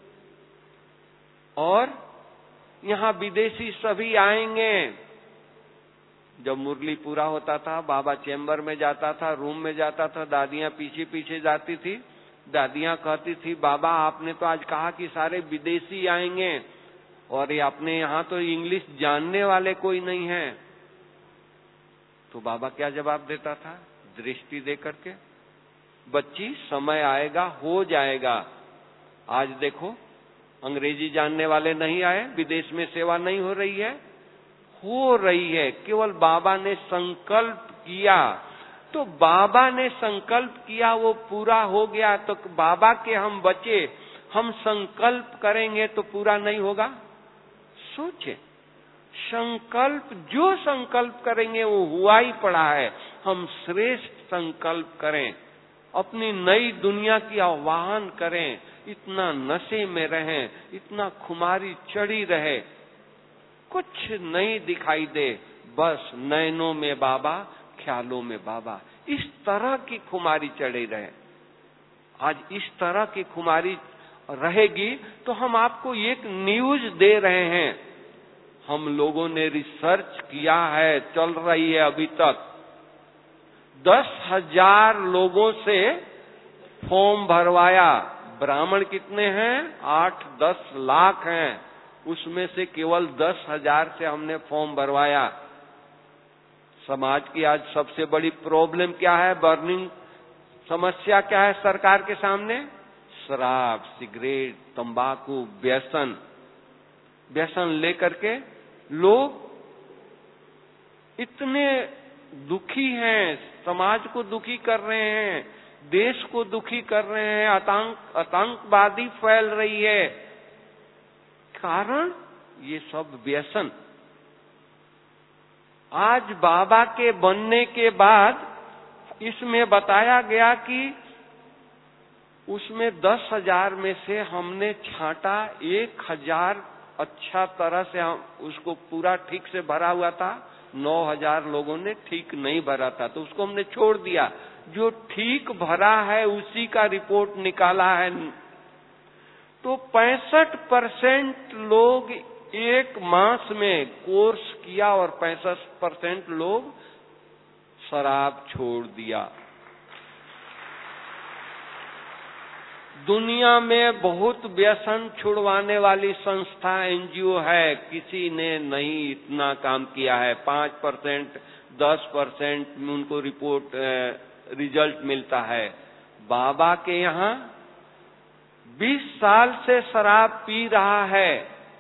और यहां विदेशी सभी आएंगे। जब मुरली पूरा होता था, बाबा चैम्बर में जाता था, रूम में जाता था, दादियां पीछे पीछे जाती थी। दादियां कहती थी, बाबा आपने तो आज कहा कि सारे विदेशी आएंगे और ये अपने यहाँ तो इंग्लिश जानने वाले कोई नहीं है। तो बाबा क्या जवाब देता था? दृष्टि दे करके, बच्ची समय आएगा, हो जाएगा। आज देखो अंग्रेजी जानने वाले नहीं आए, विदेश में सेवा नहीं हो रही है, हो रही है। केवल बाबा ने संकल्प किया, तो बाबा ने संकल्प किया, वो पूरा हो गया। तो बाबा के हम बचे, हम संकल्प करेंगे तो पूरा नहीं होगा? सोचे, संकल्प जो संकल्प करेंगे वो हुआ ही पड़ा है। हम श्रेष्ठ संकल्प करें, अपनी नई दुनिया की आह्वान करें, इतना नशे में रहें, इतना खुमारी चढ़ी रहे, कुछ नहीं दिखाई दे, बस नैनों में बाबा, ख्यालों में बाबा, इस तरह की खुमारी चढ़ी रहे। आज इस तरह की खुमारी रहेगी तो हम आपको एक न्यूज दे रहे हैं, हम लोगों ने रिसर्च किया है, चल रही है अभी तक। दस हजार लोगों से फॉर्म भरवाया, ब्राह्मण कितने हैं? आठ दस लाख हैं, उसमें से केवल दस हजार से हमने फॉर्म भरवाया। समाज की आज सबसे बड़ी प्रॉब्लम क्या है? बर्निंग समस्या क्या है सरकार के सामने? शराब, सिगरेट, तंबाकू, व्यसन। व्यसन लेकर के लोग इतने दुखी हैं, समाज को दुखी कर रहे हैं, देश को दुखी कर रहे हैं, आतंक आतंकवादी फैल रही है। कारण ये सब व्यसन। आज बाबा के बनने के बाद इसमें बताया गया कि उसमें दस हजार में से हमने छांटा, एक हजार अच्छा तरह से हम उसको पूरा ठीक से भरा हुआ था, नौ हजार लोगों ने ठीक नहीं भरा था, तो उसको हमने छोड़ दिया। जो ठीक भरा है उसी का रिपोर्ट निकाला है। तो पैंसठ परसेंट लोग एक मास में कोर्स किया और पैंसठ परसेंट लोग शराब छोड़ दिया। दुनिया में बहुत व्यसन छुड़वाने वाली संस्था एनजीओ है, किसी ने नहीं इतना काम किया है। पांच परसेंट दस परसेंट उनको रिपोर्ट रिजल्ट मिलता है। बाबा के यहाँ बीस साल से शराब पी रहा है,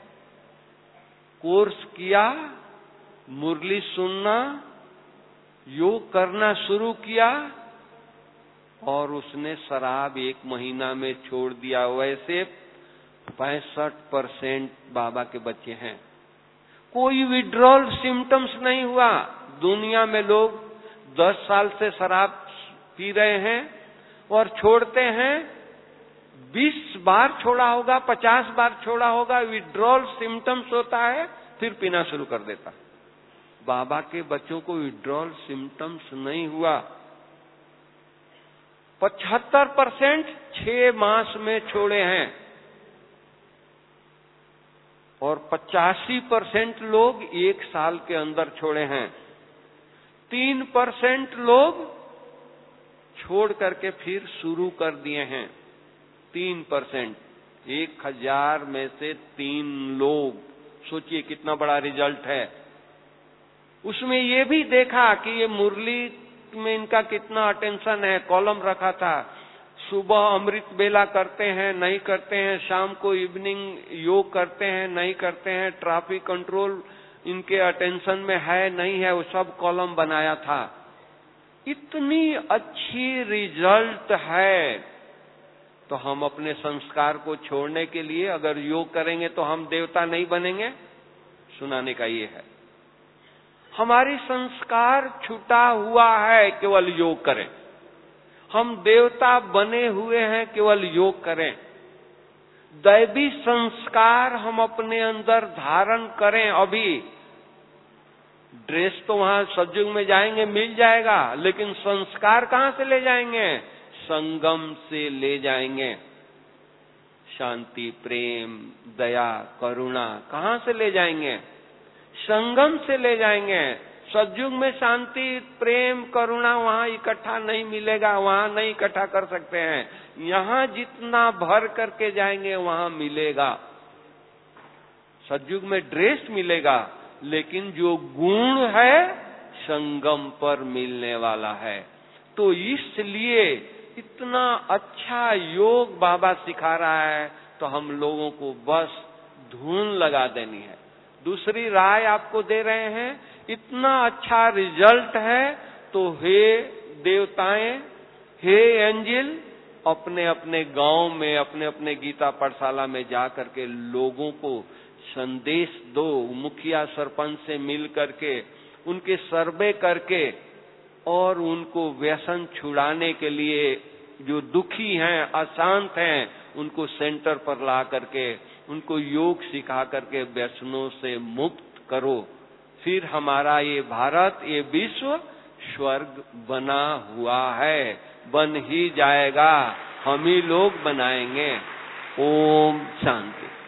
कोर्स किया, मुरली सुनना, योग करना शुरू किया और उसने शराब एक महीना में छोड़ दिया। वैसे पैंसठ परसेंट बाबा के बच्चे हैं, कोई विड्रॉल सिम्टम्स नहीं हुआ। दुनिया में लोग दस साल से शराब पी रहे हैं और छोड़ते हैं, बीस बार छोड़ा होगा, पचास बार छोड़ा होगा, विड्रॉल सिम्टम्स होता है, फिर पीना शुरू कर देता। बाबा के बच्चों को विड्रॉल सिम्टम्स नहीं हुआ। पचहत्तर परसेंट छह मास में छोड़े हैं और पचासी परसेंट लोग एक साल के अंदर छोड़े हैं। तीन परसेंट लोग छोड़ करके फिर शुरू कर दिए हैं। तीन परसेंट, एक हजार में से तीन लोग, सोचिए कितना बड़ा रिजल्ट है। उसमें ये भी देखा कि ये मुरली में इनका कितना अटेंशन है। कॉलम रखा था, सुबह अमृत बेला करते हैं, नहीं करते हैं, शाम को इवनिंग योग करते हैं, नहीं करते हैं, ट्रैफिक कंट्रोल इनके अटेंशन में है, नहीं है, वो सब कॉलम बनाया था। इतनी अच्छी रिजल्ट है, तो हम अपने संस्कार को छोड़ने के लिए अगर योग करेंगे तो हम देवता नहीं बनेंगे। सुनाने का ये है, हमारी संस्कार छूटा हुआ है, केवल योग करें। हम देवता बने हुए हैं, केवल योग करें। दैवी संस्कार हम अपने अंदर धारण करें। अभी ड्रेस तो वहां सतयुग में जाएंगे मिल जाएगा, लेकिन संस्कार कहां से ले जाएंगे? संगम से ले जाएंगे। शांति, प्रेम, दया, करुणा कहां से ले जाएंगे? संगम से ले जाएंगे। सतयुग में शांति, प्रेम, करुणा वहां इकट्ठा नहीं मिलेगा, वहां नहीं इकट्ठा कर सकते हैं। यहां जितना भर करके जाएंगे वहां मिलेगा। सतयुग में ड्रेस मिलेगा, लेकिन जो गुण है संगम पर मिलने वाला है। तो इसलिए इतना अच्छा योग बाबा सिखा रहा है, तो हम लोगों को बस धुन लगा देनी है। दूसरी राय आपको दे रहे हैं, इतना अच्छा रिजल्ट है, तो हे देवताएं, हे एंजल, अपने अपने गांव में, अपने अपने गीता पाठशाला में जा करके लोगों को संदेश दो। मुखिया सरपंच से मिल करके, उनके सर्वे करके, और उनको व्यसन छुड़ाने के लिए, जो दुखी हैं, अशांत हैं, उनको सेंटर पर ला करके, उनको योग सिखा करके व्यसनों से मुक्त करो। फिर हमारा ये भारत, ये विश्व स्वर्ग बना हुआ है, बन ही जाएगा, हम ही लोग बनाएंगे। ओम शांति।